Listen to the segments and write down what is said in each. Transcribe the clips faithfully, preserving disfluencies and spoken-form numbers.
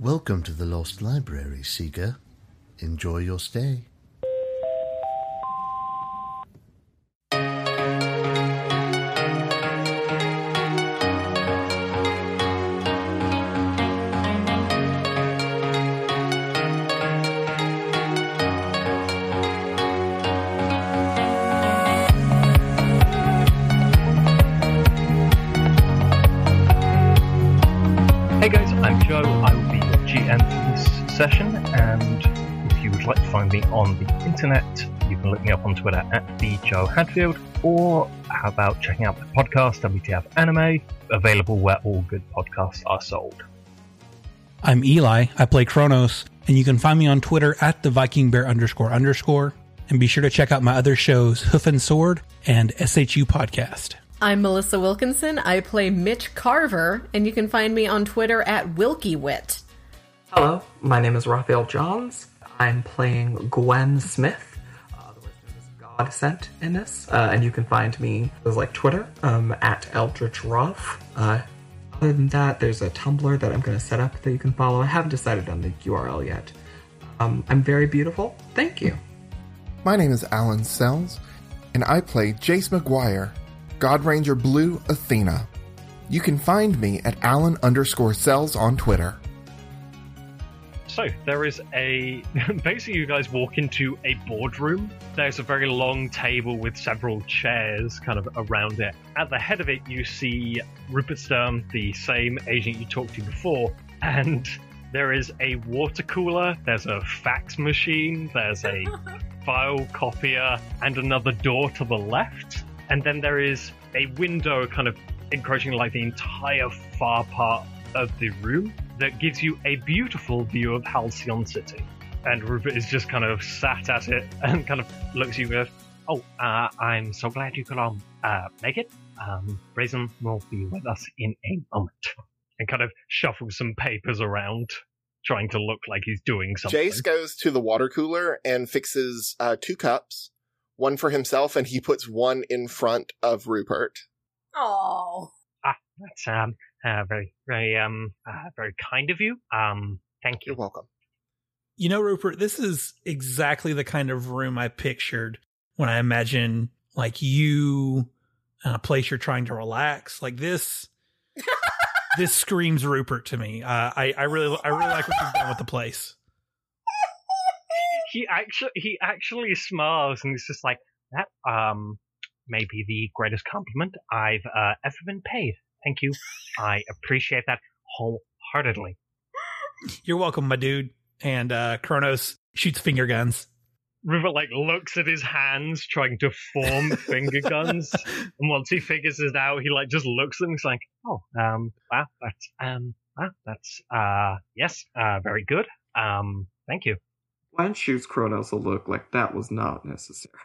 Welcome to the Lost Library, Seeker. Enjoy your stay. Hey guys, I'm Joe. I will be your G M for this session, and if you would like to find me on the internet, you can look me up on Twitter at the Joe Hadfield, or how about checking out my podcast, W T F Anime, available where all good podcasts are sold. I'm Eli. I play Kronos, and you can find me on Twitter at the Viking Bear underscore underscore, and be sure to check out my other shows, Hoof and Sword and S H U Podcast. I'm Melissa Wilkinson. I play Mitch Carver, and you can find me on Twitter at WilkyWit. Hello, my name is Raphael Johns. I'm playing Gwen Smith, uh, the name is God Sent in this, uh, and you can find me as like Twitter um, at Eldritch Ruff. Uh, other than that, there's a Tumblr that I'm going to set up that you can follow. I haven't decided on the U R L yet. Um, I'm very beautiful. Thank you. My name is Alan Sells, and I play Jace McGuire, God Ranger Blue Athena. You can find me at Alan underscore Sells on Twitter. So, there is a... Basically, you guys walk into a boardroom. There's a very long table with several chairs kind of around it. At the head of it, you see Rupert Sturm, the same agent you talked to before, and there is a water cooler, there's a fax machine, there's a file copier, and another door to the left. And then there is a window kind of encroaching like the entire far part of the room that gives you a beautiful view of Halcyon City. And Rupert is just kind of sat at it and kind of looks at you and goes, oh, uh, I'm so glad you could um, uh, make it. Um, Brazen will be with us in a moment. And kind of shuffles some papers around, trying to look like he's doing something. Jace goes to the water cooler and fixes uh, two cups. One for himself, and he puts one in front of Rupert. Oh. Ah, that's um uh, very very um uh, very kind of you. Um, thank you. You're welcome. You know, Rupert, this is exactly the kind of room I pictured when I imagine like you in a place you're trying to relax. Like this, this screams Rupert to me. Uh, I I really I really like what you've done with the place. He actually he actually smiles and he's just like, that um may be the greatest compliment I've uh, ever been paid. Thank you. I appreciate that wholeheartedly. You're welcome, my dude. And uh, Kronos shoots finger guns. Rupert like looks at his hands trying to form finger guns, and once he figures it out, he like just looks at them and he's like, oh, um, wow, that's um, wow, that's uh, yes, uh, very good. Um, thank you. Gwen shoots Kronos a look like that was not necessary.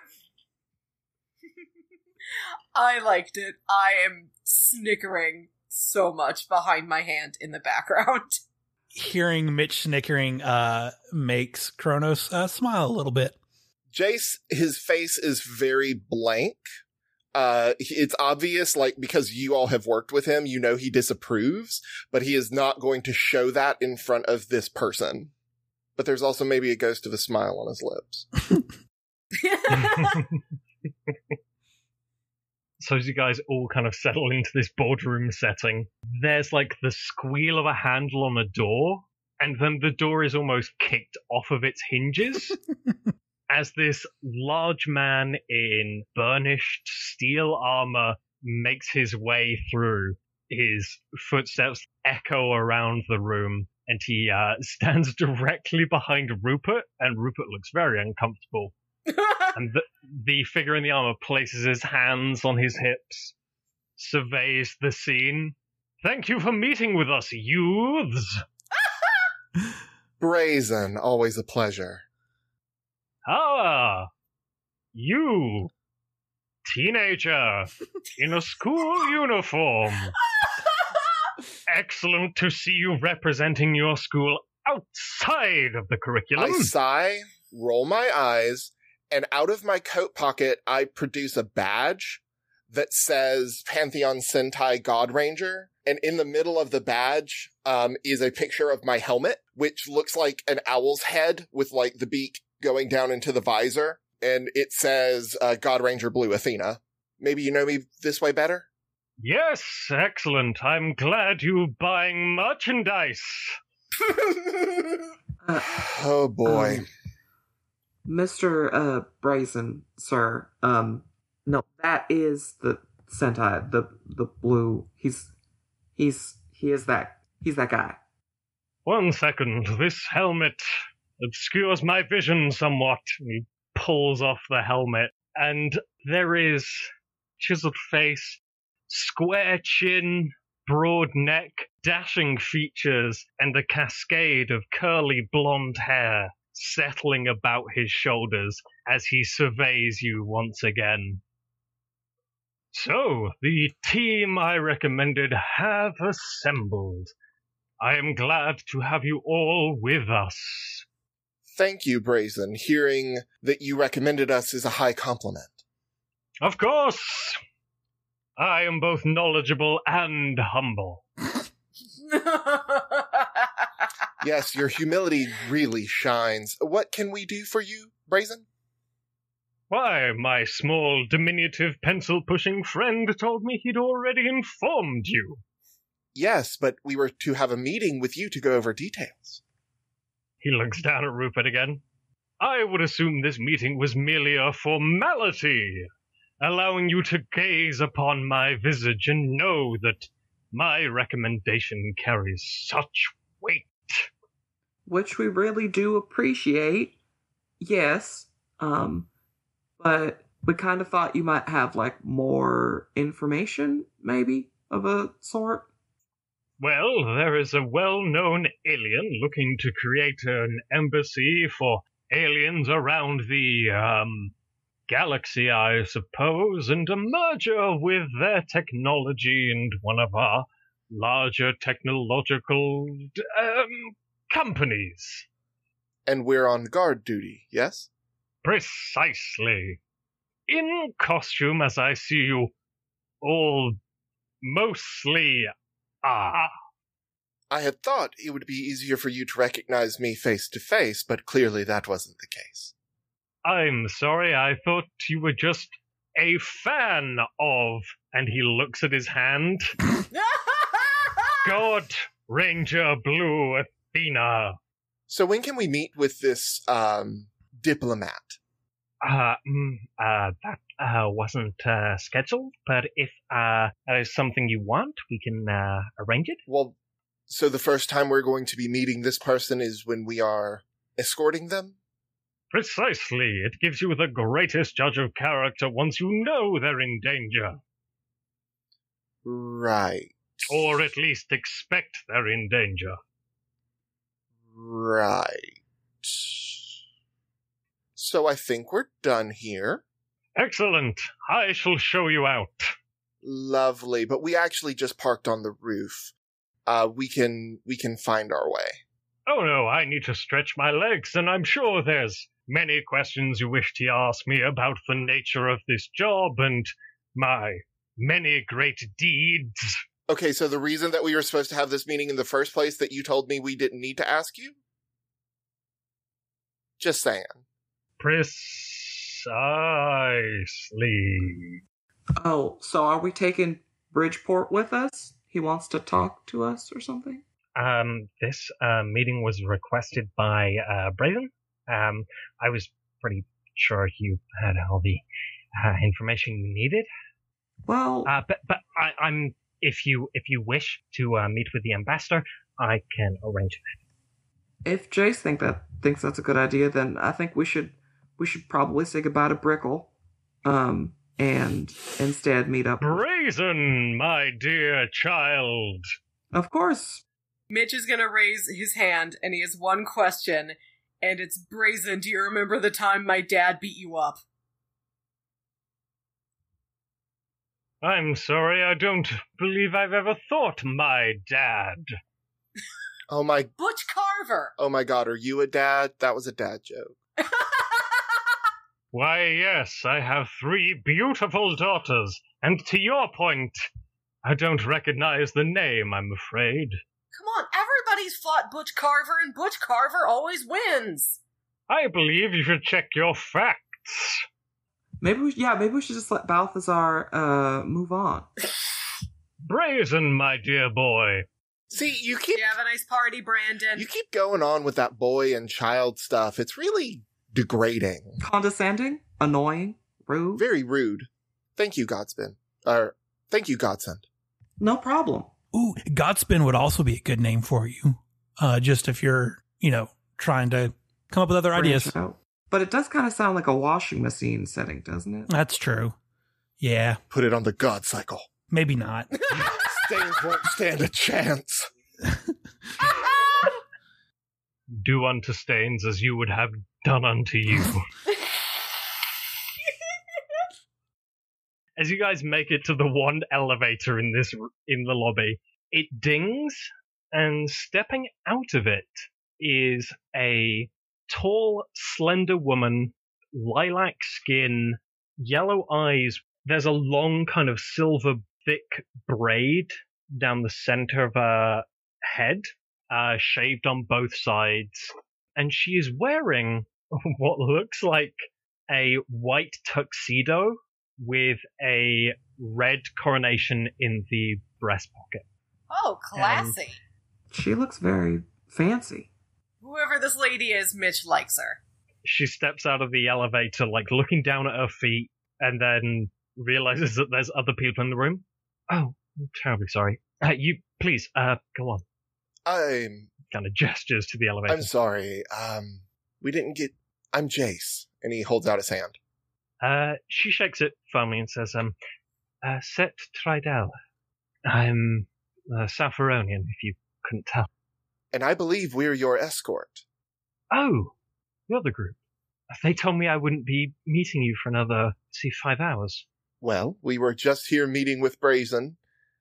I liked it. I am snickering so much behind my hand in the background. Hearing Mitch snickering uh, makes Kronos uh, smile a little bit. Jace, his face is very blank. Uh, it's obvious, like, because you all have worked with him, you know he disapproves, but he is not going to show that in front of this person. But there's also maybe a ghost of a smile on his lips. So as you guys all kind of settle into this boardroom setting, there's like the squeal of a handle on a door, and then the door is almost kicked off of its hinges as this large man in burnished steel armor makes his way through. His footsteps echo around the room, and he uh, stands directly behind Rupert, and Rupert looks very uncomfortable. And the, the figure in the armor places his hands on his hips, surveys the scene. Thank you for meeting with us, youths! Brazen, always a pleasure. Ah, you, teenager, in a school uniform. Excellent to see you representing your school outside of the curriculum. I sigh, roll my eyes, and out of my coat pocket, I produce a badge that says Pantheon Sentai God Ranger, And in the middle of the badge, um, is a picture of my helmet, which looks like an owl's head with like the beak going down into the visor. And it says, uh, God Ranger Blue Athena. Maybe you know me this way better? Yes, excellent. I'm glad you buying merchandise. Uh, Oh boy. Um, Mister Uh, Brazen, sir. Um, no, that is the Sentai, the the blue. He's he's he is that he's that guy. One second. This helmet obscures my vision somewhat. He pulls off the helmet, and there is chiseled face, square chin, broad neck, dashing features, and a cascade of curly blonde hair settling about his shoulders as he surveys you once again. So, the team I recommended have assembled. I am glad to have you all with us. Thank you, Brazen. Hearing that you recommended us is a high compliment. Of course! I am both knowledgeable and humble. Yes, your humility really shines. What can we do for you, Brazen? Why, my small, diminutive, pencil-pushing friend told me he'd already informed you. Yes, but we were to have a meeting with you to go over details. He looks down at Rupert again. I would assume this meeting was merely a formality, allowing you to gaze upon my visage and know that my recommendation carries such weight. Which we really do appreciate. Yes. Um, but we kind of thought you might have, like, more information, maybe, of a sort. Well, there is a well-known alien looking to create an embassy for aliens around the, um, galaxy, I suppose, and a merger with their technology and one of our larger technological, um, companies. And we're on guard duty, yes? Precisely. In costume, as I see you all mostly are. I had thought it would be easier for you to recognize me face to face, but clearly that wasn't the case. I'm sorry, I thought you were just a fan of, and he looks at his hand, God Ranger Blue Athena. So when can we meet with this, um, diplomat? Uh, mm, uh, that, uh, wasn't, uh, scheduled, but if, uh, that is something you want, we can, uh, arrange it. Well, so the first time we're going to be meeting this person is when we are escorting them? Precisely. It gives you the greatest judge of character once you know they're in danger. Right. Or at least expect they're in danger. Right. So I think we're done here. Excellent. I shall show you out. Lovely, but we actually just parked on the roof. Uh, we can, we can find our way. Oh no, I need to stretch my legs, and I'm sure there's many questions you wish to ask me about the nature of this job and my many great deeds. Okay, so the reason that we were supposed to have this meeting in the first place that you told me we didn't need to ask you? Just saying. Precisely. Oh, so are we taking Bridgeport with us? He wants to talk to us or something? Um, this uh, meeting was requested by uh, Brazen. Um, I was pretty sure you had all the uh, information you needed. Well, uh, but but I, I'm if you if you wish to uh, meet with the ambassador, I can arrange that. If Jace think that thinks that's a good idea, then I think we should we should probably say goodbye to Brickle, um, and instead meet up. Brazen, my dear child. Of course. Mitch is gonna raise his hand, and he has one question, and it's, Brazen, do you remember the time my dad beat you up? I'm sorry, I don't believe I've ever thought my dad. Oh my... Butch Carver! Oh my god, are you a dad? That was a dad joke. Why, yes, I have three beautiful daughters, and to your point, I don't recognize the name, I'm afraid. Come on, everybody's fought Butch Carver, and Butch Carver always wins. I believe you should check your facts. Maybe we, yeah, maybe we should just let Balthazar uh, move on. Brazen, my dear boy. See, you keep You have a nice party, Brandon. you keep going on with that boy and child stuff. It's really degrading. Condescending, annoying, rude. Very rude. Thank you, Godspin. Or, thank you, Godsend. No problem. Ooh, Godspin would also be a good name for you. Uh, just if you're, you know, trying to come up with other Branch ideas. out. But it does kind of sound like a washing machine setting, doesn't it? That's true. Yeah, Put it on the God cycle. maybe not. Stains won't stand a chance. Do unto Stains as you would have done unto you. As you guys make it to the one elevator in this in the lobby, it dings, and stepping out of it is a tall, slender woman, lilac skin, yellow eyes. There's a long kind of silver thick braid down the center of her head, uh, shaved on both sides, and she is wearing what looks like a white tuxedo with a red coronation in the breast pocket. Oh, classy. She looks very fancy. Whoever this lady is, Mitch likes her. She steps out of the elevator, like looking down at her feet, and then realizes that there's other people in the room. Oh, I'm terribly sorry. Uh, you, please, uh, go on. I'm Kind of gestures to the elevator. I'm sorry. Um, we didn't get. I'm Jace, and he holds out his hand. Uh, she shakes it firmly and says, um, uh, Set Tridel. I'm uh, Sapphironian, if you couldn't tell. And I believe we're your escort. Oh, the other group. They told me I wouldn't be meeting you for another, see, five hours. Well, we were just here meeting with Brazen,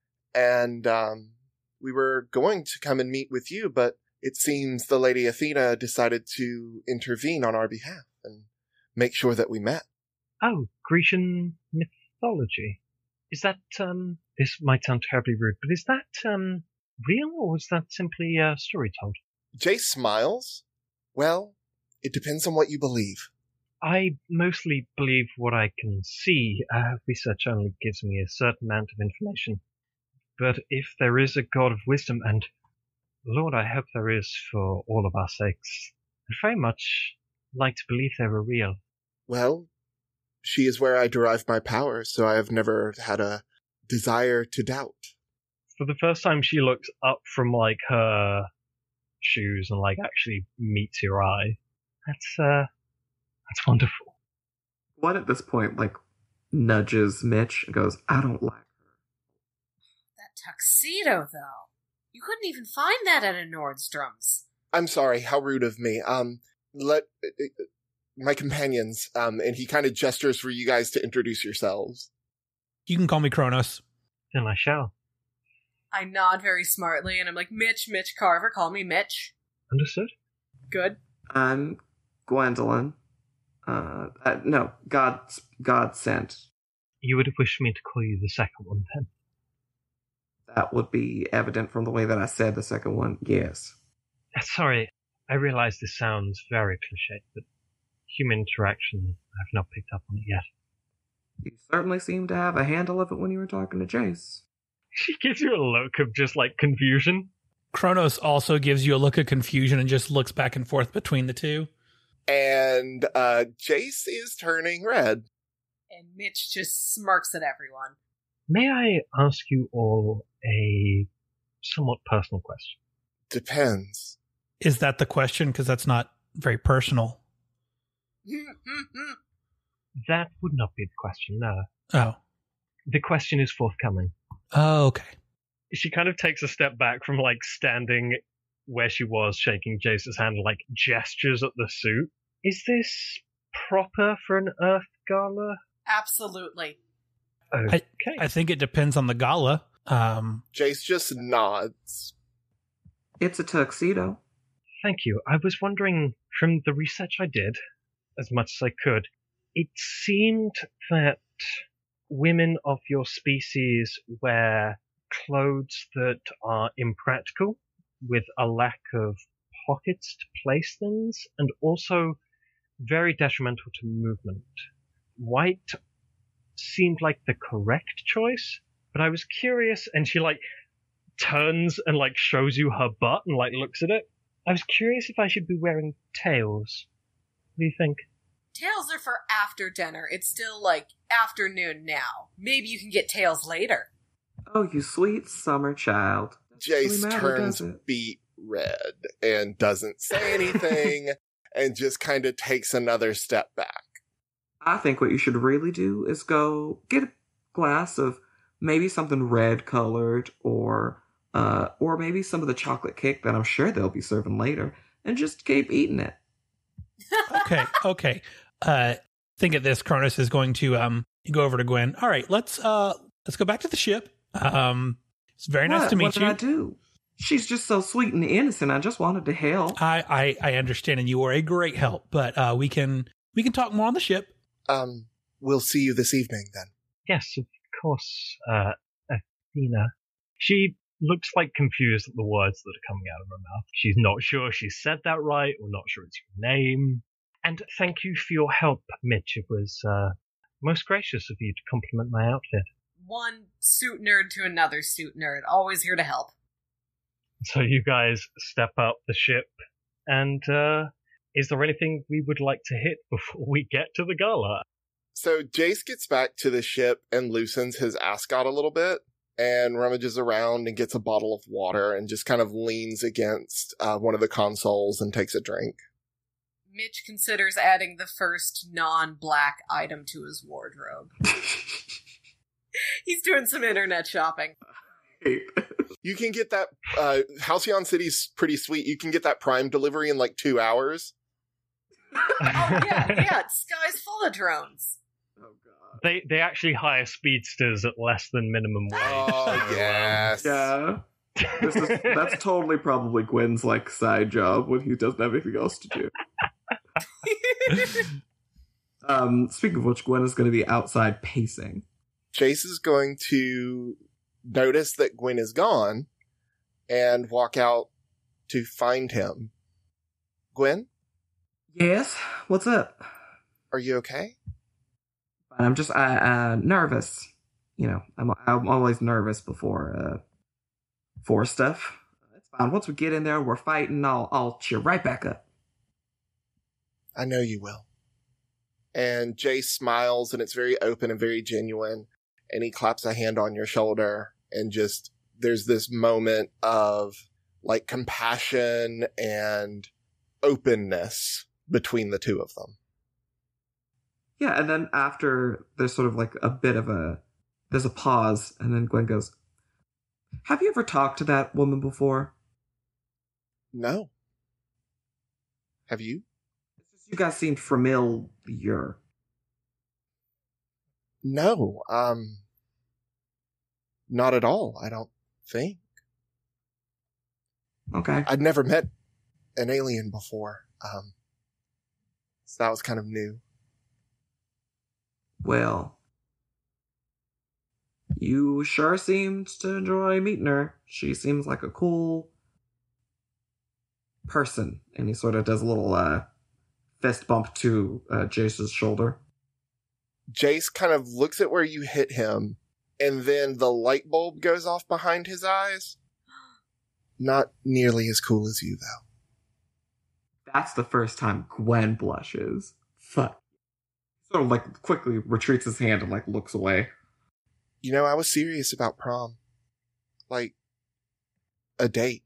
and um, we were going to come and meet with you, but it seems the Lady Athena decided to intervene on our behalf and make sure that we met. Oh, Grecian mythology. Is that, um, this might sound terribly rude, but is that, um, real, or was that simply a story told? Jace smiles. Well, it depends on what you believe. I mostly believe what I can see. Uh, research only gives me a certain amount of information. But if there is a God of wisdom, and Lord, I hope there is for all of our sakes, I'd very much like to believe they were real. Well, she is where I derive my power, so I have never had a desire to doubt. For the first time, she looks up from, like, her shoes and, like, actually meets your eye. That's, uh, that's wonderful. One at this point, like, nudges Mitch and goes, I don't like her. That tuxedo, though. You couldn't even find that at a Nordstrom's. I'm sorry, how rude of me. Um, let uh, my companions, um, and he kind of gestures for you guys to introduce yourselves. You can call me Kronos. Then I shall. I nod very smartly, and I'm like, Mitch, Mitch Carver, call me Mitch. Understood? Good. I'm Gwendolyn. Uh, uh, no, God, God sent. You would have wished me to call you the second one, then? That would be evident from the way that I said the second one. Yes. Sorry, I realize this sounds very cliche, but human interaction, I've not picked up on it yet. You certainly seem to have a handle of it when you were talking to Jace. She gives you a look of just, like, confusion. Kronos also gives you a look of confusion and just looks back and forth between the two. And uh, Jace is turning red. And Mitch just smirks at everyone. May I ask you all a somewhat personal question? Depends. Is that the question? Because that's not very personal. That would not be the question, no. Oh. The question is forthcoming. Oh, okay. She kind of takes a step back from, like, standing where she was, shaking Jace's hand, like, gestures at the suit. Is this proper for an Earth Gala? Absolutely. Okay. I think it depends on the gala. Um, Jace just nods. It's a tuxedo. Thank you. I was wondering, from the research I did, as much as I could, it seemed that women of your species wear clothes that are impractical, with a lack of pockets to place things, and also very detrimental to movement. White seemed like the correct choice, but I was curious, and she like turns and like shows you her butt and like looks at it. I was curious if I should be wearing tails. What do you think? Tails are for after dinner. It's still like afternoon now. Maybe you can get tails later. Oh, you sweet summer child. Jace really matter, turns does it? beet red and doesn't say anything and just kind of takes another step back. I think what you should really do is go get a glass of maybe something red colored, or uh, or maybe some of the chocolate cake that I'm sure they'll be serving later, and just keep eating it. Okay, okay. Uh, think of this. Cronus is going to um go over to Gwen. All right, let's uh let's go back to the ship. Um, it's very nice What? to meet what you. did I do? She's just so sweet and innocent. I just wanted to help. I, I I understand, and you are a great help. But uh, we can we can talk more on the ship. Um, we'll see you this evening then. Yes, of course, uh, Athena. She looks like confused at the words that are coming out of her mouth. She's not sure she said that right, or not sure it's your name. And thank you for your help, Mitch. It was uh, most gracious of you to compliment my outfit. One suit nerd to another suit nerd. Always here to help. So you guys step up the ship, and uh, is there anything we would like to hit before we get to the gala? So Jace gets back to the ship and loosens his ascot a little bit and rummages around and gets a bottle of water and just kind of leans against uh, one of the consoles and takes a drink. Mitch considers adding the first non-black item to his wardrobe. He's doing some internet shopping. You can get that, uh, Halcyon City's pretty sweet. You can get that Prime delivery in like two hours. Oh, yeah, yeah, Sky's full of drones. Oh, God. They they actually hire speedsters at less than minimum wage. Oh, yes. Yeah. This is, that's totally probably Gwen's, like, side job when he doesn't have anything else to do. um, speaking of which, Gwen is going to be outside pacing. Jace is going to notice that Gwen is gone and walk out to find him. Gwen, Yes? What's up? are you okay? I'm just uh, uh, nervous. You know, I'm I'm always nervous before uh, for stuff. It's fine. Once we get in there, we're fighting. I'll I'll cheer right back up. I know you will. And Jace smiles, and it's very open and very genuine. And he claps a hand on your shoulder, and just there's this moment of like compassion and openness between the two of them. Yeah, and then after there's sort of like a bit of a there's a pause, and then Gwen goes, "Have you ever talked to that woman before?" No. Have you? It's just you guys seemed familiar. No. Um. Not at all, I don't think. Okay. I'd never met an alien before. Um. So that was kind of new. Well, you sure seemed to enjoy meeting her. She seems like a cool person. And he sort of does a little uh, fist bump to uh, Jace's shoulder. Jace kind of looks at where you hit him, and then the light bulb goes off behind his eyes. Not nearly as cool as you, though. That's the first time Gwen blushes. Fuck. Sort of like quickly retreats his hand and like looks away. You know, I was serious about prom. Like, a date.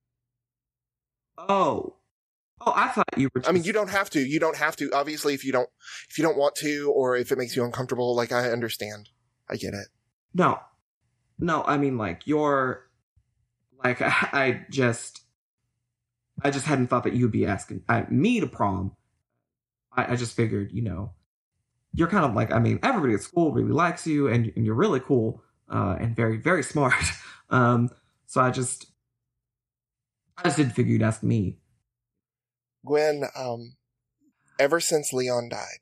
Oh. Oh, I thought you were just... I mean, you don't have to. You don't have to. Obviously, if you don't, if you don't want to, or if it makes you uncomfortable, like, I understand. I get it. No. No, I mean, like, you're... Like, I, I just... I just hadn't thought that you'd be asking I, me to prom. I, I just figured, you know, you're kind of like, I mean, everybody at school really likes you, and, and you're really cool, uh, and very, very smart. um, so I just... I just didn't figure you'd ask me. Gwen, um, ever since Leon died,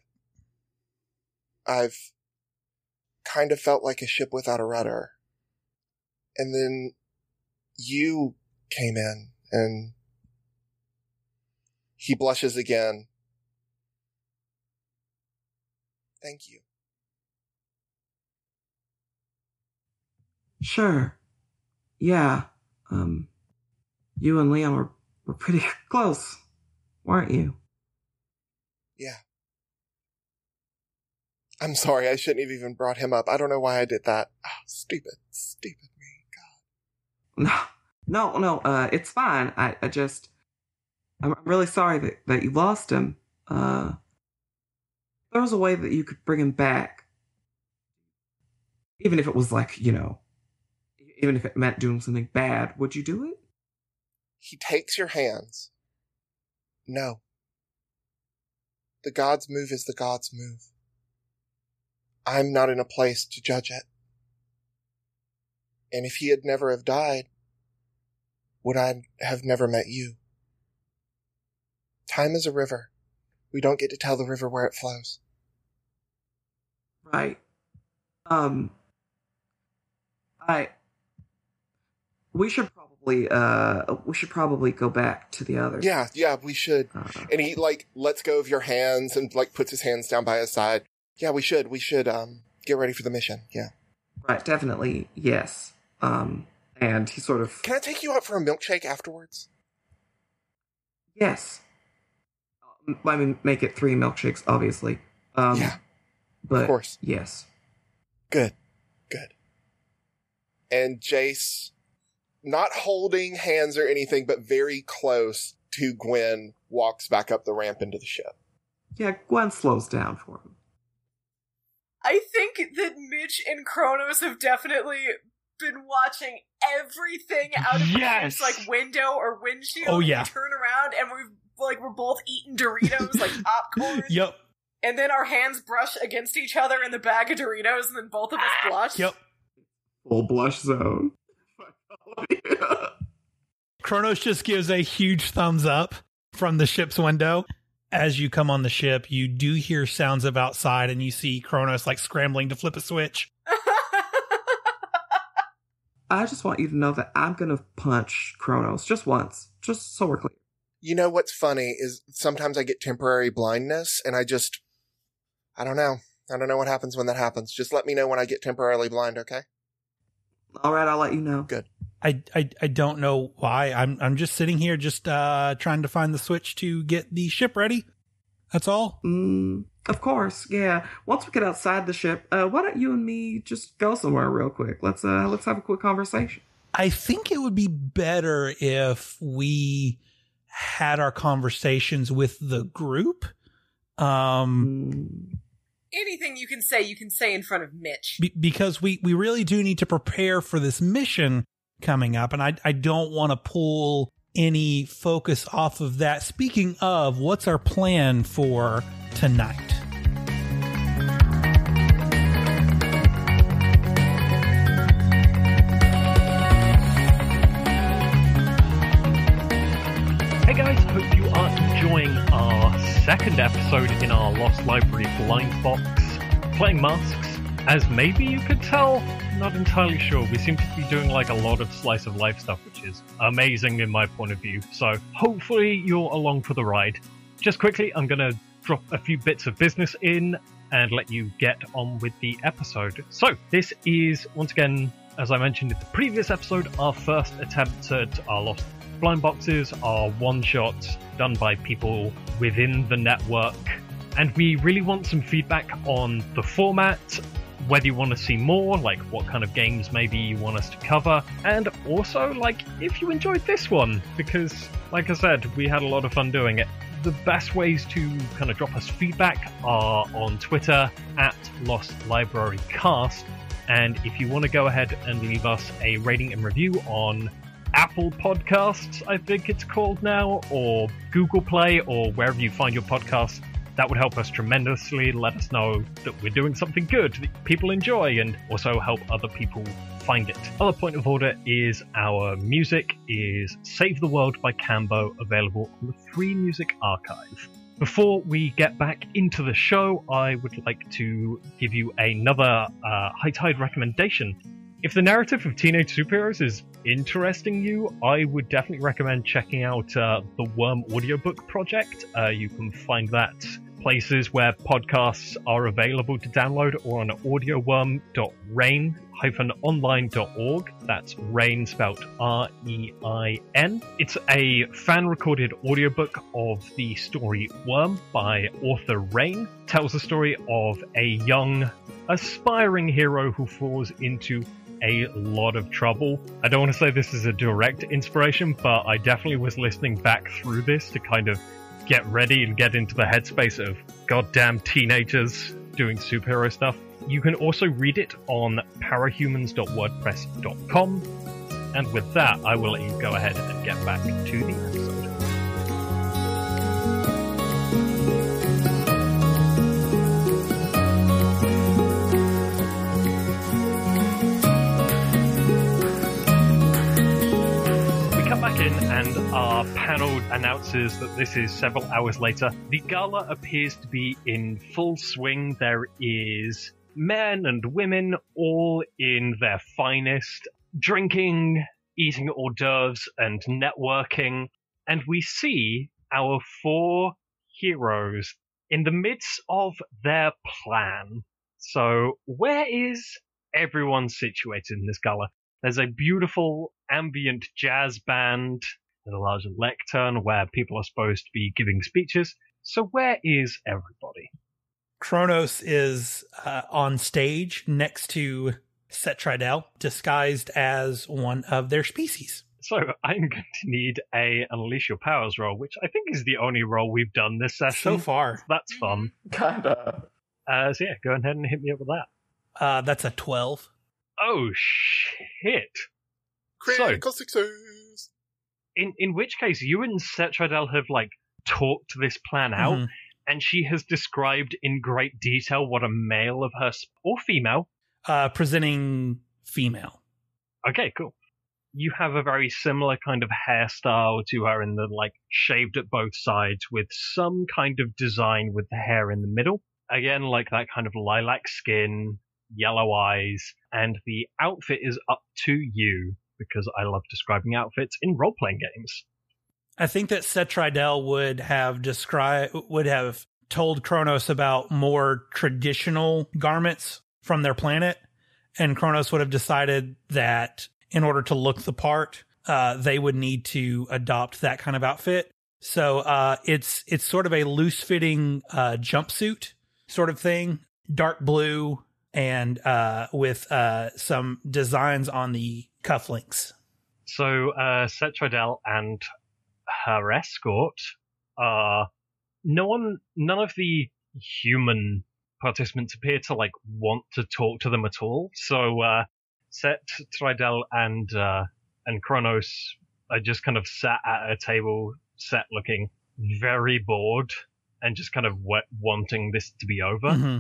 I've kind of felt like a ship without a rudder. And then you came in, and he blushes again. Thank you. Sure. Yeah. Um, you and Leon were, were pretty close, weren't you? Yeah. I'm sorry, I shouldn't have even brought him up. I don't know why I did that. Oh, stupid, stupid me, God. No, no, no, uh, it's fine. I, I just, I'm really sorry that, that you lost him. Uh, there was a way that you could bring him back. Even if it was like, you know, even if it meant doing something bad, would you do it? He takes your hands. No. The gods' move is the gods' move. I'm not in a place to judge it. And if he had never have died, would I have never met you? Time is a river. We don't get to tell the river where it flows. Right. Um, I, we should probably, uh, we should probably go back to the others. Yeah, yeah, we should. Uh, And he, like, lets go of your hands and, like, puts his hands down by his side. Yeah, we should. We should, um, get ready for the mission. Yeah. right, definitely, yes. Um, and he sort of, Can I take you out for a milkshake afterwards? yes. Um, I mean, make it three milkshakes, obviously. Um, Yeah, but of course. yes. Good. Good. And Jace, not holding hands or anything, but very close to Gwen, walks back up the ramp into the ship. Yeah, Gwen slows down for him. I think that Mitch and Kronos have definitely been watching everything out of Yes! the ship's like window or windshield. Oh, yeah. We turn around and we've like we're both eating Doritos like popcorn. Yep. And then our hands brush against each other in the bag of Doritos, and then both of us blush. Yep. Full blush zone. Kronos just gives a huge thumbs up from the ship's window. As you come on the ship, you do hear sounds of outside, and you see Kronos like scrambling to flip a switch. I just want you to know that I'm gonna punch Kronos just once, just so we're clear. You know what's funny is sometimes I get temporary blindness, and I just, I don't know. I don't know what happens when that happens. Just let me know when I get temporarily blind, okay? All right, I'll let you know. Good. I, I I don't know why. I'm I'm just sitting here just uh trying to find the switch to get the ship ready. That's all. Mm, of course, yeah. Once we get outside the ship, uh, why don't you and me just go somewhere real quick? Let's uh, let's have a quick conversation. I think it would be better if we had our conversations with the group. Um, Mm, Anything you can say, you can say in front of Mitch. be, because we, we really do need to prepare for this mission coming up. And I, I don't want to pull any focus off of that. Speaking of, what's our plan for tonight? Hey guys, hope you are enjoying our second episode in our Lost Library Blind Box Playing Masks. As maybe you could tell, not entirely sure. We seem to be doing like a lot of slice of life stuff, which is amazing in my point of view. So hopefully you're along for the ride. Just quickly, I'm going to drop a few bits of business in and let you get on with the episode. So this is, once again, as I mentioned in the previous episode, our first attempt at our Lost Blind Boxes, are one-shots done by people within the network. And we really want some feedback on the format, whether you want to see more, like what kind of games maybe you want us to cover, and also, like, if you enjoyed this one, because, like I said, we had a lot of fun doing it. The best ways to kind of drop us feedback are on Twitter, at Lost Library Cast, and if you want to go ahead and leave us a rating and review on Apple Podcasts, I think it's called now, or Google Play, or wherever you find your podcasts, that would help us tremendously. Let us know that we're doing something good that people enjoy, and also help other people find it. Other point of order is our music is Save the World by Cambo, available on the Free Music Archive. Before we get back into the show, I would like to give you another uh, High Tide recommendation. If the narrative of teenage superheroes is interesting you, I would definitely recommend checking out uh, the Worm audiobook project. Uh, you can find that places where podcasts are available to download or on audioworm dot rain dash online dot org. That's Rain spelled R E I N. It's a fan-recorded audiobook of the story Worm by author Rain. It tells the story of a young, aspiring hero who falls into a lot of trouble. I don't want to say this is a direct inspiration, but I definitely was listening back through this to kind of get ready and get into the headspace of goddamn teenagers doing superhero stuff. You can also read it on parahumans dot wordpress dot com. And with that, I will let you go ahead and get back to the episode. And our panel announces that this is several hours later. The gala appears to be in full swing. There is men and women all in their finest, drinking, eating hors d'oeuvres, and networking. And we see our four heroes in the midst of their plan. So where is everyone situated in this gala? There's a beautiful ambient jazz band. There's a large lectern where people are supposed to be giving speeches. So where is everybody? Kronos is uh, on stage next to Setridel, disguised as one of their species. So I'm going to need a Unleash Your Powers roll, which I think is the only roll we've done this session. So far. That's fun. Kinda. Uh, so yeah, go ahead and hit me up with that. Uh, that's a twelve. Oh, shit. Critical so, success. In, in which case, you and Setridel have, like, talked this plan out, Mm-hmm. and she has described in great detail what a male of her, sp- or female. Uh, presenting female. Okay, cool. You have a very similar kind of hairstyle to her in the, like, shaved at both sides with some kind of design with the hair in the middle. Again, like that kind of lilac skin, yellow eyes, and the outfit is up to you, because I love describing outfits in role-playing games. I think that Setridel would have described, would have told Kronos about more traditional garments from their planet, and Kronos would have decided that in order to look the part, uh, they would need to adopt that kind of outfit. So uh, it's it's sort of a loose-fitting uh, jumpsuit sort of thing, dark blue, and uh, with uh, some designs on the cufflinks. So uh, Setridel and her escort are no one, none of the human participants appear to like want to talk to them at all. So uh, Setridel and uh, and Kronos are just kind of sat at a table, set looking very bored and just kind of w- wanting this to be over. Mm-hmm.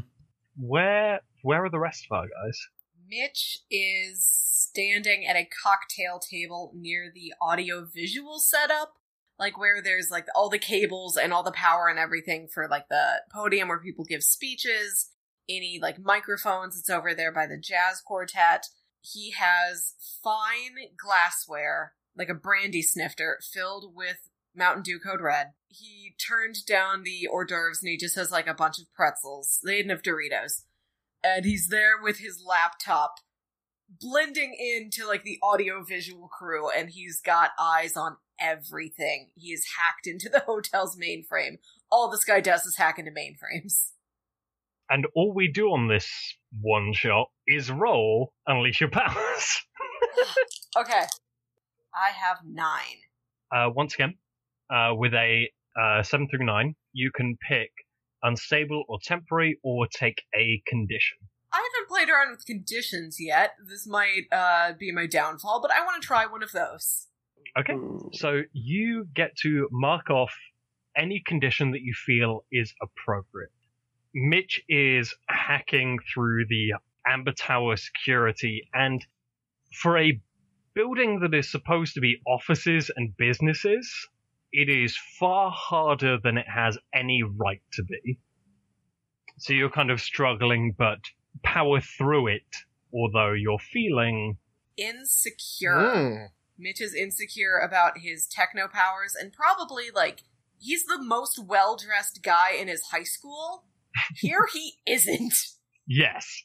Where where are the rest of our guys? Mitch is standing at a cocktail table near the audio-visual setup, like where there's like all the cables and all the power and everything for like the podium where people give speeches, any like microphones. It's over there by the jazz quartet. He has fine glassware, like a brandy snifter, filled with Mountain Dew Code Red. He turned down the hors d'oeuvres and he just has like a bunch of pretzels. They didn't have Doritos. And he's there with his laptop, blending into like the audio-visual crew, and he's got eyes on everything. He is hacked into the hotel's mainframe. All this guy does is hack into mainframes. And all we do on this one shot is roll Unleash Your Powers. Okay. I have nine. Uh, once again, uh, with a uh, seven through nine, you can pick unstable or temporary, or take a condition. I haven't played around with conditions yet. This might uh, be my downfall, but I want to try one of those. Okay, so you get to mark off any condition that you feel is appropriate. Mitch is hacking through the Amber Tower security, and for a building that is supposed to be offices and businesses, it is far harder than it has any right to be. So you're kind of struggling, but power through it although you're feeling insecure. Mm. Mitch is insecure about his techno powers, and probably, like, he's the most well-dressed guy in his high school. Here he isn't. Yes.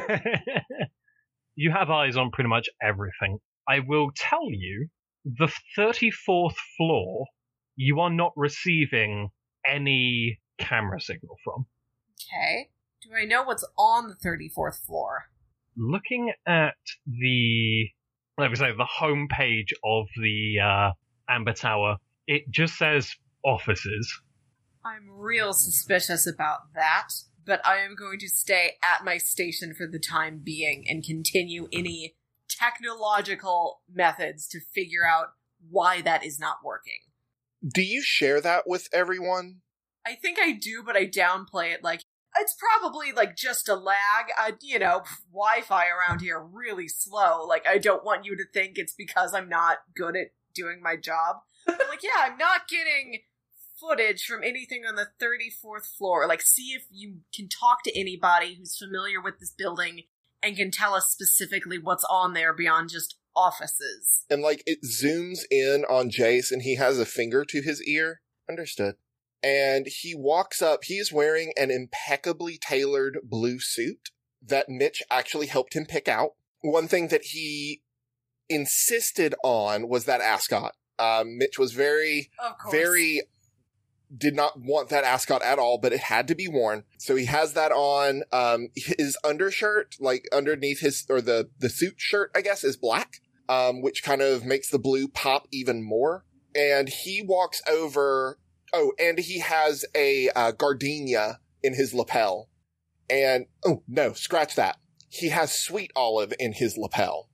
You have eyes on pretty much everything. I will tell you, the thirty-fourth floor, you are not receiving any camera signal from. Okay. Do I know what's on the thirty-fourth floor? Looking at the, let me say, the home page of the uh, Amber Tower, it just says offices. I'm real suspicious about that, but I am going to stay at my station for the time being and continue any technological methods to figure out why that is not working. Do you share that with everyone? I think I do, but I downplay it like, it's probably, like, just a lag. I, you know, Wi-Fi around here really slow. Like, I don't want you to think it's because I'm not good at doing my job. But, like, yeah, I'm not getting footage from anything on the thirty-fourth floor. Like, see if you can talk to anybody who's familiar with this building and can tell us specifically what's on there beyond just offices. And, like, it zooms in on Jace, and he has a finger to his ear. Understood. And he walks up. He is wearing an impeccably tailored blue suit that Mitch actually helped him pick out. One thing that he insisted on was that ascot. Um, Mitch was very, Of course. very, did not want that ascot at all, but it had to be worn. So he has that on. Um, his undershirt, like underneath his, or the, the suit shirt, I guess, is black, um, which kind of makes the blue pop even more. And he walks over. Oh, and he has a uh, gardenia in his lapel. And, oh, no, scratch that. He has sweet olive in his lapel.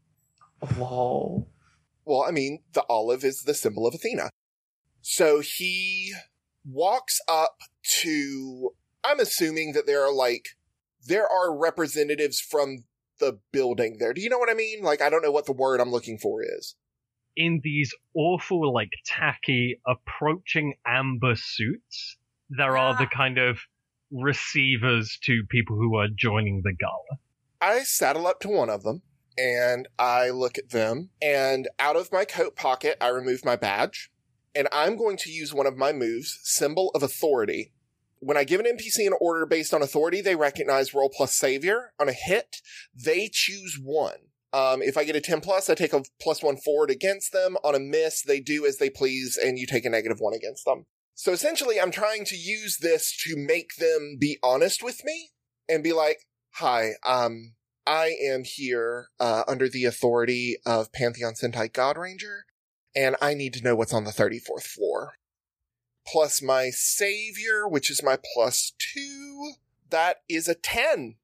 Lol. Well, I mean, the olive is the symbol of Athena. So he walks up to, I'm assuming that there are, like, there are representatives from the building there. Do you know what I mean? Like, I don't know what the word I'm looking for is. In these awful, like, tacky, approaching amber suits, there are the kind of receivers to people who are joining the gala. I saddle up to one of them, and I look at them, and out of my coat pocket, I remove my badge, and I'm going to use one of my moves, Symbol of Authority. When I give an N P C an order based on authority, they recognize roll plus savior. On a hit, they choose one. Um, if I get a ten plus, I take a plus one forward against them. On a miss, they do as they please, and you take a negative one against them. So essentially, I'm trying to use this to make them be honest with me and be like, hi, um, I am here, uh, under the authority of Pantheon Sentai God Ranger, and I need to know what's on the thirty-fourth floor. Plus my savior, which is my plus two, that is a ten.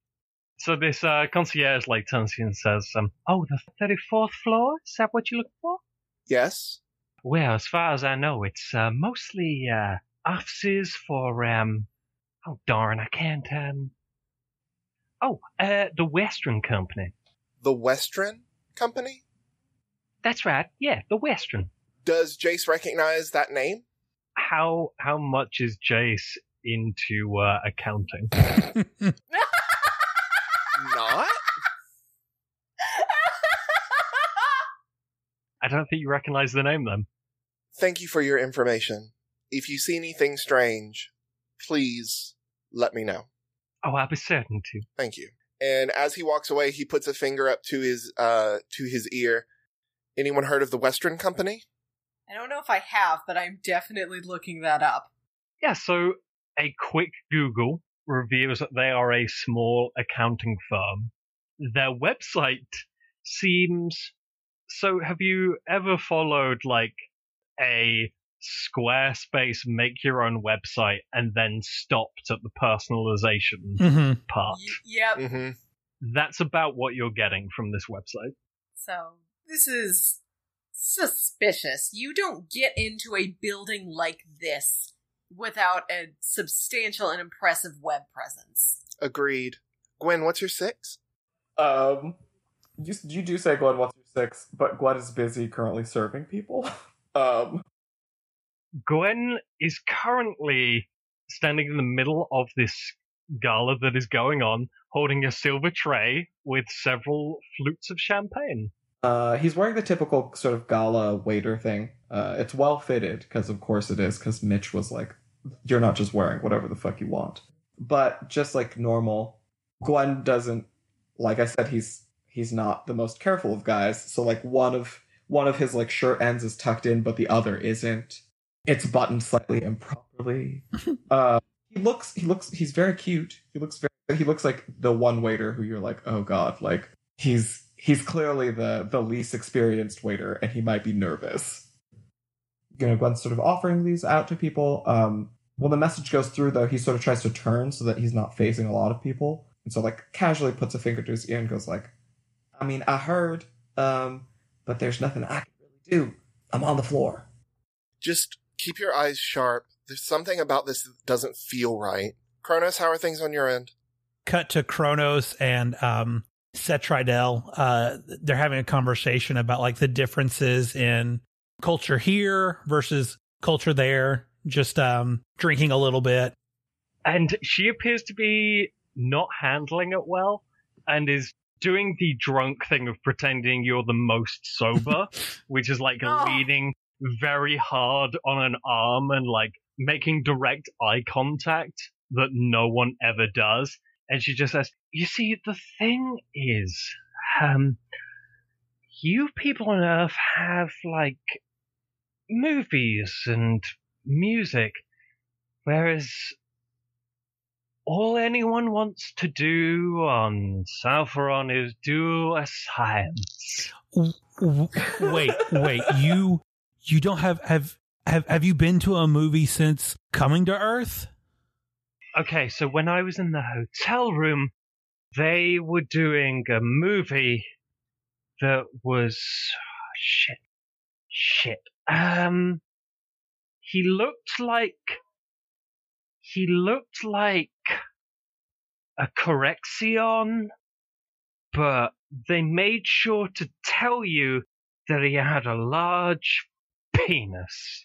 So this uh, concierge like turns to you and says, um, oh, the thirty-fourth floor? Is that what you're looking for? Yes. Well, as far as I know, it's uh, mostly uh, offices for, um, oh, darn, I can't, um, oh, uh, the Western Company. The Western Company? That's right, yeah, the Western. Does Jace recognize that name? How how much is Jace into uh, accounting? Not? I don't think you recognize the name, then. Thank you for your information. If you see anything strange, please let me know. Oh, I'll be certain to. Thank you. And as he walks away, he puts a finger up to his uh to his ear. Anyone heard of the Western Company? I don't know if I have, but I'm definitely looking that up. Yeah, so a quick Google reveals that they are a small accounting firm. Their website seems... So have you ever followed, like, a Squarespace make-your-own website and then stopped at the personalization Mm-hmm. part? Y- yep. Mm-hmm. That's about what you're getting from this website. So, this is suspicious. You don't get into a building like this without a substantial and impressive web presence. Agreed. Gwen, what's your six? Um, you, you do say Gwen wants your six, but Gwen is busy currently serving people. um, Gwen is currently standing in the middle of this gala that is going on, holding a silver tray with several flutes of champagne. Uh, he's wearing the typical sort of gala waiter thing. Uh, it's well fitted, because of course it is, because Mitch was like, you're not just wearing whatever the fuck you want. But just like normal, Gwen doesn't, like I said, he's he's not the most careful of guys. So like one of one of his like shirt ends is tucked in, but the other isn't. It's buttoned slightly improperly. uh, he looks he looks he's very cute. He looks very he looks like the one waiter who you're like, oh god, like he's he's clearly the the least experienced waiter, and he might be nervous. You know, Gwen's sort of offering these out to people. Um, when the message goes through, though, he sort of tries to turn so that he's not facing a lot of people. And so, like, casually puts a finger to his ear and goes like, I mean, I heard, um, but there's nothing I can really do. I'm on the floor. Just keep your eyes sharp. There's something about this that doesn't feel right. Kronos, how are things on your end? Cut to Kronos and um, Setridel. Uh, they're having a conversation about, like, the differences in culture here versus culture there, just um drinking a little bit. And she appears to be not handling it well and is doing the drunk thing of pretending you're the most sober, which is like Oh. leaning very hard on an arm and like making direct eye contact that no one ever does. And she just says, you see, the thing is, um, you people on Earth have like movies and music, whereas all anyone wants to do on Southron is do a science. W- w- wait, wait, you you don't have have have have you been to a movie since coming to Earth? Okay, so when I was in the hotel room, they were doing a movie that was shit, shit. Um, he looked like he looked like a correction, but they made sure to tell you that he had a large penis.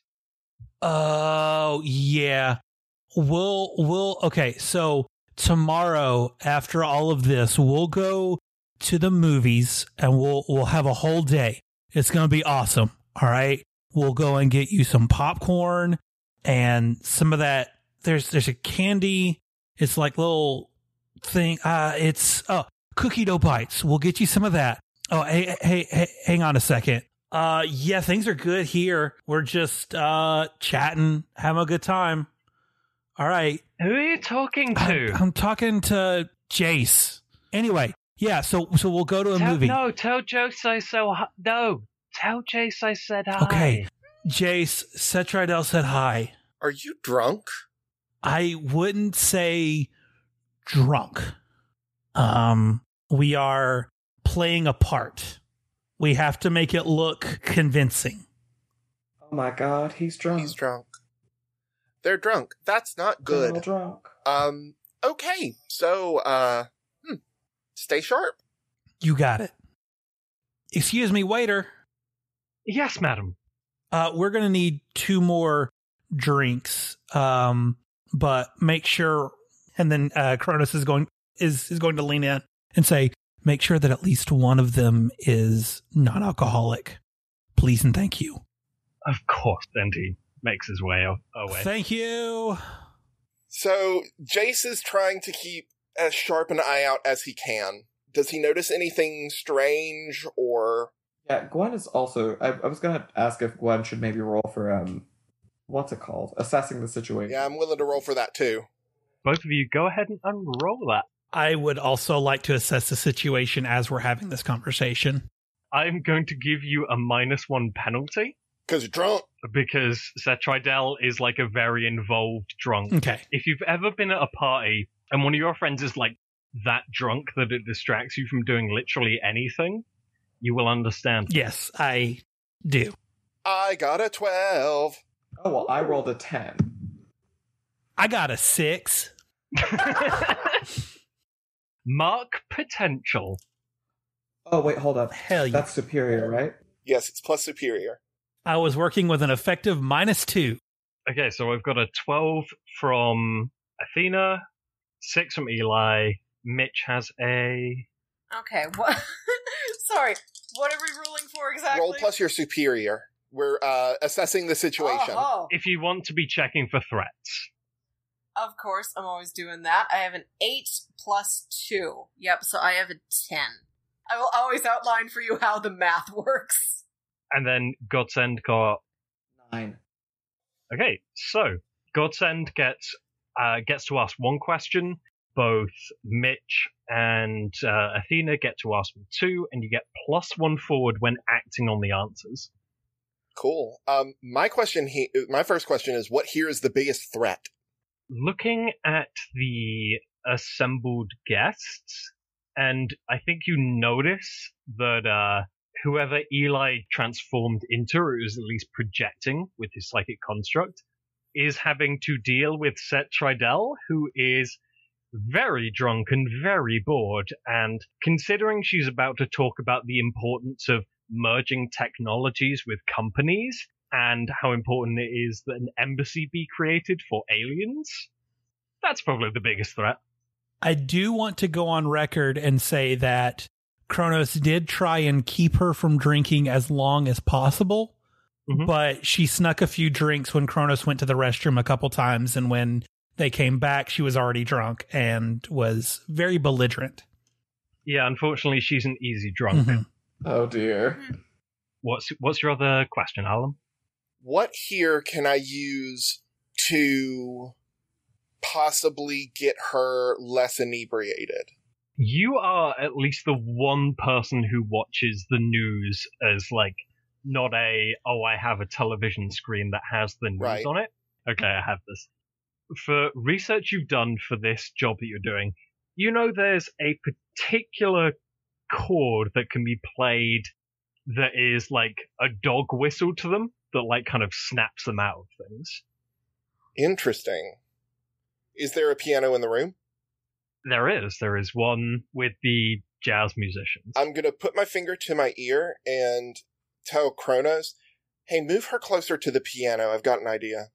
Oh, yeah. We'll, we'll, okay, so tomorrow, after all of this, we'll go to the movies and we'll, we'll have a whole day. It's going to be awesome. All right. We'll go and get you some popcorn and some of that. There's, there's a candy. It's like little thing. Uh, it's, oh, cookie dough bites. We'll get you some of that. Oh, hey, hey, hey, hang on a second. Uh, yeah, things are good here. We're just, uh, chatting, having a good time. All right. Who are you talking to? I'm, I'm talking to Jace. Anyway, yeah, so so we'll go to a tell, movie. No, tell Jace I so hi- no. Tell Jace I said hi. Okay. Jace, Setridel said hi. Are you drunk? I wouldn't say drunk. Um, we are playing a part. We have to make it look convincing. Oh my god, he's drunk. He's drunk. They're drunk. That's not They're all good. drunk. Um, okay. So, uh, hmm, stay sharp. You got it. Excuse me, waiter. Yes, madam. Uh, we're going to need two more drinks. Um, but make sure, and then uh, Kronos is going is is going to lean in and say, make sure that at least one of them is non-alcoholic. Please and thank you. Of course, and he makes his way away. Thank you. So, Jace is trying to keep as sharp an eye out as he can. Does he notice anything strange or... Yeah, Gwen is also... I, I was going to ask if Gwen should maybe roll for, um, what's it called? Assessing the situation. Yeah, I'm willing to roll for that too. Both of you, go ahead and unroll that. I would also like to assess the situation as we're having this conversation. I'm going to give you a minus one penalty. Because you're drunk. Because Setridel is like a very involved drunk. Okay. If you've ever been at a party and one of your friends is like that drunk that it distracts you from doing literally anything, you will understand. Yes, I do. I got a twelve. Oh, well, I rolled a ten. I got a six. Mark potential. Oh, wait, hold up. Hell yeah. That's superior, right? Yes, it's plus superior. I was working with an effective minus two. Okay, so I've got a twelve from Athena, Six from Eli. Mitch has a... Okay, what? Sorry, what are we rolling for exactly? Roll plus your superior. We're uh, assessing the situation. Oh, If you want to be checking for threats. of course, I'm always doing that. I have an eight plus two. Yep, so I have a ten. I will always outline for you how the math works. And then Godsend got... Nine. Okay, so Godsend gets uh, gets to ask one question. Both Mitch and uh, Athena get to ask them two, and you get plus one forward when acting on the answers. Cool. Um, my question, he- my first question is, what here is the biggest threat? Looking at the assembled guests, and I think you notice that uh, whoever Eli transformed into, or is at least projecting with his psychic construct, is having to deal with Set Tridell, who is very drunk and very bored, and considering she's about to talk about the importance of merging technologies with companies and how important it is that an embassy be created for aliens, that's probably the biggest threat. I do want to go on record and say that Kronos did try and keep her from drinking as long as possible, Mhm. but she snuck a few drinks when Kronos went to the restroom a couple times, and when they came back, she was already drunk and was very belligerent. Yeah, unfortunately, she's an easy drunk. Mhm. Oh dear. What's what's your other question, Alan? What here can I use to possibly get her less inebriated? You are at least the one person who watches the news as, like, not a, oh, I have a television screen that has the news Right. on it. Okay, I have this. For research you've done for this job that you're doing, you know there's a particular chord that can be played that is like a dog whistle to them that, like, kind of snaps them out of things. Interesting. Is there a piano in the room? There is. There is one with the jazz musicians. I'm going to put my finger to my ear and tell Kronos, hey, move her closer to the piano. I've got an idea.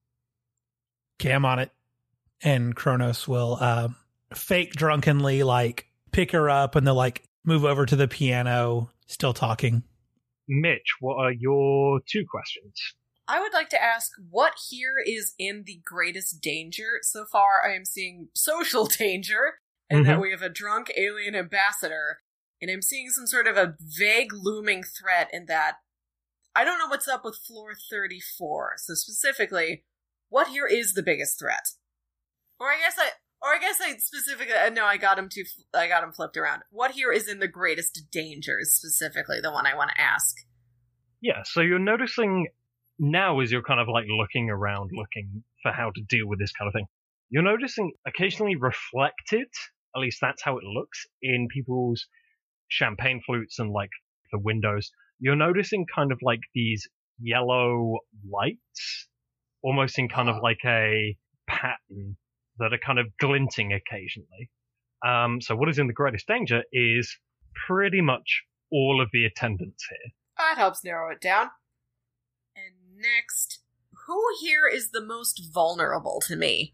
Okay, I'm on it. And Kronos will uh, fake drunkenly, like, pick her up, and they'll, like, move over to the piano, still talking. Mitch, what are your two questions? I would like to ask what here is in the greatest danger. So far, I am seeing social danger, and that Mhm. we have a drunk alien ambassador, and I'm seeing some sort of a vague looming threat in that I don't know what's up with floor thirty-four. So specifically, what here is the biggest threat? Or I guess I, or I guess I specifically, uh, no, I got him too, I got him flipped around. What here is in the greatest danger is specifically the one I want to ask. Yeah, so you're noticing now as you're kind of like looking around, looking for how to deal with this kind of thing, you're noticing occasionally reflected, at least that's how it looks, in people's champagne flutes and like the windows. You're noticing kind of like these yellow lights, almost in kind of like a pattern that are kind of glinting occasionally. Um, so what is in the greatest danger is pretty much all of the attendants here. That helps narrow it down. And next, who here is the most vulnerable to me?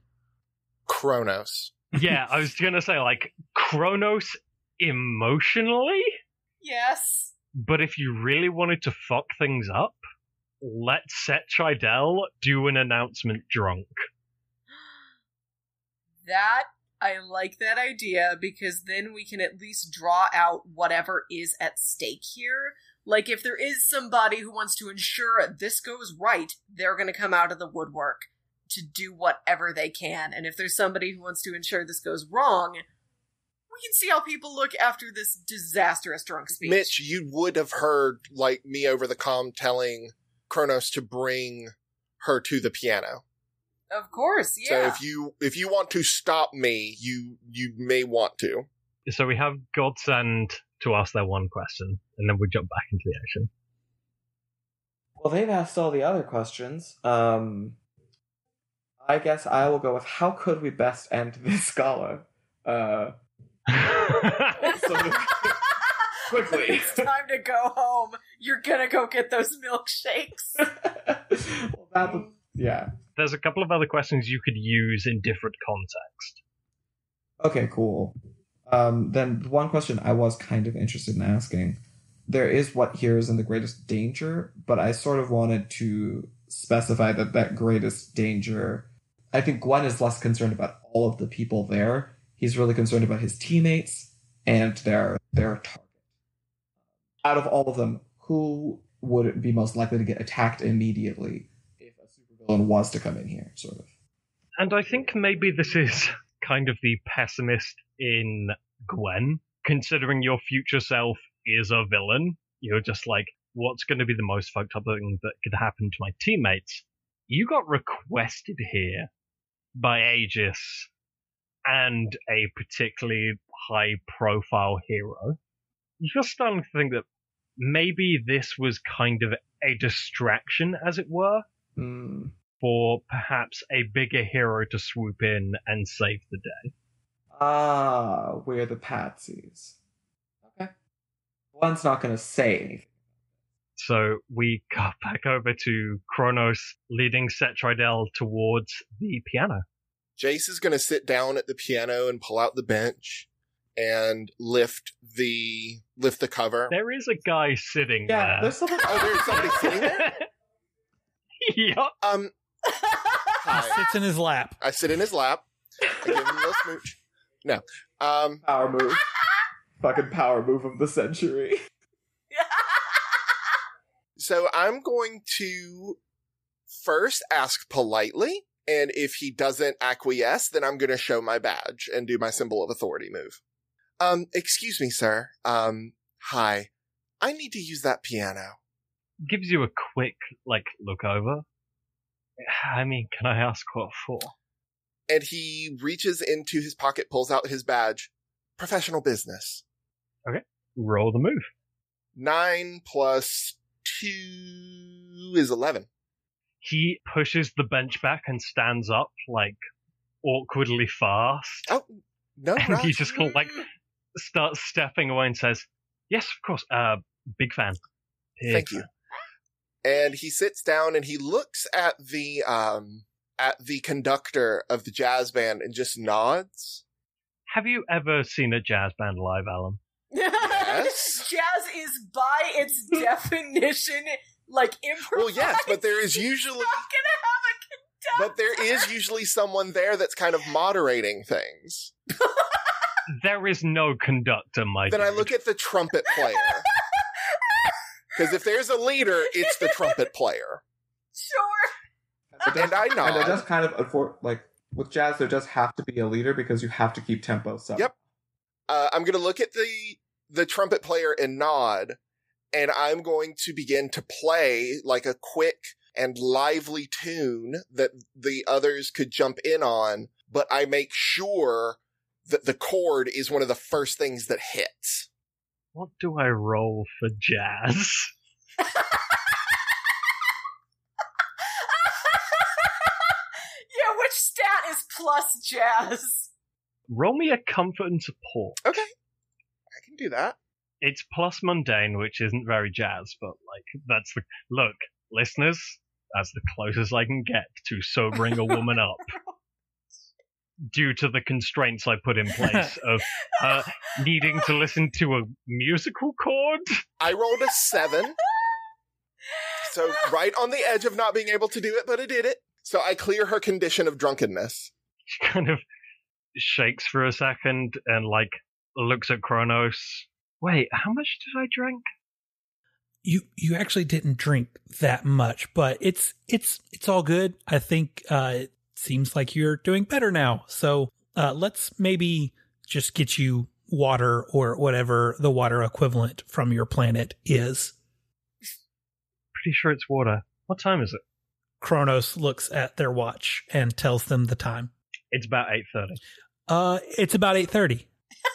Kronos. Yeah, I was gonna say, like, Kronos emotionally, Yes. but if you really wanted to fuck things up, let's Set Tridell do an announcement drunk. That, I like that idea, because then we can at least draw out whatever is at stake here. Like, if there is somebody who wants to ensure this goes right, they're going to come out of the woodwork to do whatever they can. And if there's somebody who wants to ensure this goes wrong, we can see how people look after this disastrous drunk speech. Mitch, you would have heard, like, me over the comm telling Kronos to bring her to the piano. Of course, yeah. So if you if you want to stop me, you you may want to. So we have Godsend to ask their one question, and then we jump back into the action. Well, they've asked all the other questions. Um, I guess I will go with how could we best end this gala? Uh, so quickly. It's time to go home. You're gonna go get those milkshakes. well, that was, yeah. There's a couple of other questions you could use in different context. Okay, cool. Um, then one question I was kind of interested in asking. There is what here is in the greatest danger, but I sort of wanted to specify that that greatest danger, I think Gwen is less concerned about all of the people there. He's really concerned about his teammates and their their target. Out of all of them, who would be most likely to get attacked immediately if a supervillain was to come in here, sort of? And I think maybe this is kind of the pessimist in Gwen, considering your future self is a villain. You're just like, what's going to be the most fucked up thing that could happen to my teammates? You got requested here by Aegis and a particularly high-profile hero. You're starting to think that maybe this was kind of a distraction, as it were, Mm. for perhaps a bigger hero to swoop in and save the day. Ah, we're the patsies. Okay. One's not going to say anything. So we cut back over to Kronos leading Setridel towards the piano. Jace is going to sit down at the piano and pull out the bench and lift the lift the cover. There is a guy sitting Yeah, there. there's something. Oh, there's somebody sitting there? Yup. Um, He hi. sits in his lap. I sit in his lap. I give him a little smooch. No. Um, Power move. Fucking power move of the century. so I'm going to first ask politely, and if he doesn't acquiesce, then I'm going to show my badge and do my symbol of authority move. Um, excuse me, sir. Um, hi. I need to use that piano. Gives you a quick, like, look over. I mean, can I ask what for? And he reaches into his pocket, pulls out his badge. Professional business. Roll the move. Nine plus two is eleven. He pushes the bench back and stands up, like, awkwardly fast. Oh, no, And Raj. he just kind of, like, starts stepping away and says, yes, of course, uh, big fan. Big Thank you. fan." And he sits down and he looks at the, um, at the conductor of the jazz band and just nods. Have you ever seen a jazz band live, Alan? Yes. Jazz is by its definition like improvised. Well, yes, but there is You're usually, not gonna have a conductor. but there is usually someone there that's kind of moderating things. There is no conductor, my Then I dude. look at the trumpet player. Because if there's a leader, it's the trumpet player. Sure. And, And I and there nod. does kind of, unfor- like, with jazz, there does have to be a leader because you have to keep tempo. So. Yep. Uh, I'm going to look at the the trumpet player and nod, and I'm going to begin to play like a quick and lively tune that the others could jump in on, but I make sure that the chord is one of the first things that hits. What do I roll for jazz? Yeah, which stat is plus jazz? Roll me a comfort and support. Okay. I can do that. It's plus mundane, which isn't very jazz, but like that's the look, listeners. That's the closest I can get to sobering a woman up, due to the constraints I put in place of uh, needing to listen to a musical chord. I rolled a seven. So right on the edge of not being able to do it, but I did it. So I clear her condition of drunkenness. She kind of shakes for a second and like looks at Kronos. Wait, how much did I drink? You you actually didn't drink that much, but it's it's it's all good. I think uh, it seems like you're doing better now. So uh, let's maybe just get you water or whatever the water equivalent from your planet is. Pretty sure it's water. What time is it? Kronos looks at their watch and tells them the time. It's about eight thirty. Uh, it's about eight thirty.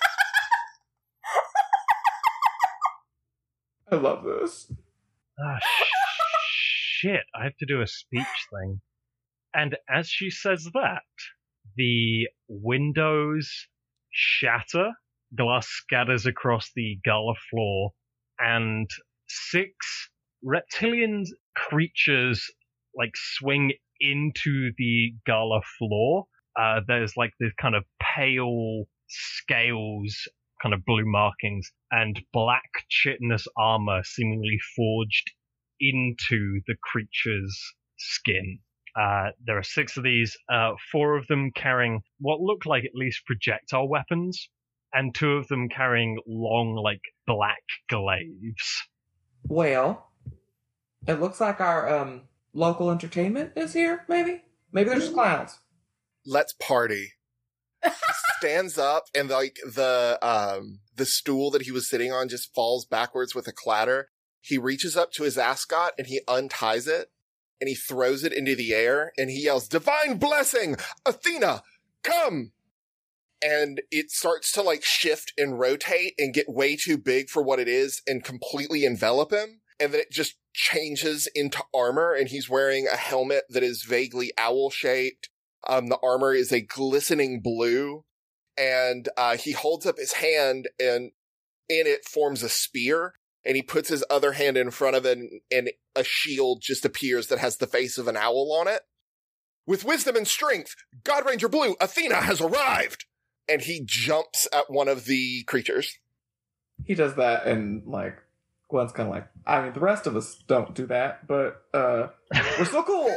I love this. Ah, shit, I have to do a speech thing. And as she says that, the windows shatter, glass scatters across the gala floor, and six reptilian creatures like swing into the gala floor Uh, there's like this kind of pale scales, kind of blue markings, and black chitinous armor seemingly forged into the creature's skin. Uh, there are six of these, uh, four of them carrying what look like at least projectile weapons, and two of them carrying long, like, black glaives. Well, it looks like our um, local entertainment is here, maybe? Maybe there's clowns. Let's party. He stands up and like the um the stool that he was sitting on just falls backwards with a clatter. He reaches up to his ascot and he unties it and he throws it into the air and he yells, "Divine blessing! Athena, come!" And it starts to like shift and rotate and get way too big for what it is and completely envelop him. And then it just changes into armor and he's wearing a helmet that is vaguely owl shaped. Um, the armor is a glistening blue, and uh, he holds up his hand, and in it forms a spear, and he puts his other hand in front of it, and, and a shield just appears that has the face of an owl on it. "With wisdom and strength, God Ranger Blue, Athena has arrived!" And he jumps at one of the creatures. He does that, and, like, Gwen's kind of like, I mean, the rest of us don't do that, but uh, we're still cool.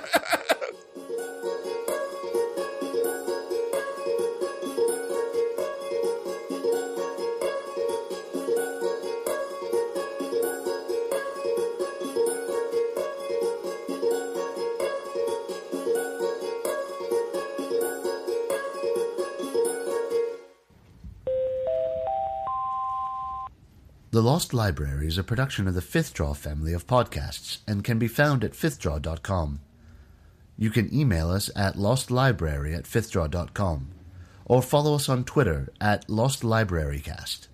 The Lost Library is a production of the Fifth Draw family of podcasts and can be found at fifth draw dot com. You can email us at lostlibrary at fifth draw dot com or follow us on Twitter at lostlibrarycast.